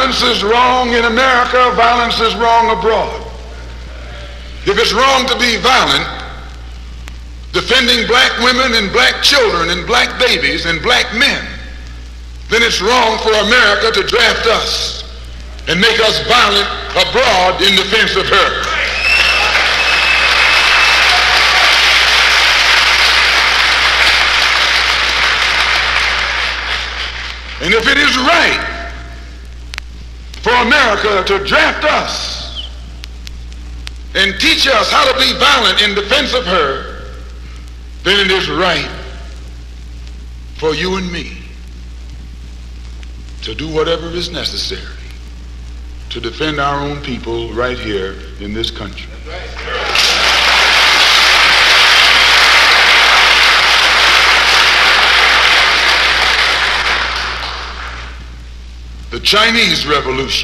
violence is wrong in America, violence is wrong abroad. If it's wrong to be violent, defending black women and black children and black babies and black men, then it's wrong for America to draft us and make us violent abroad in defense of her. And if it is right for America to draft us and teach us how to be violent in defense of her, then it is right for you and me to do whatever is necessary to defend our own people right here in this country. The Chinese Revolution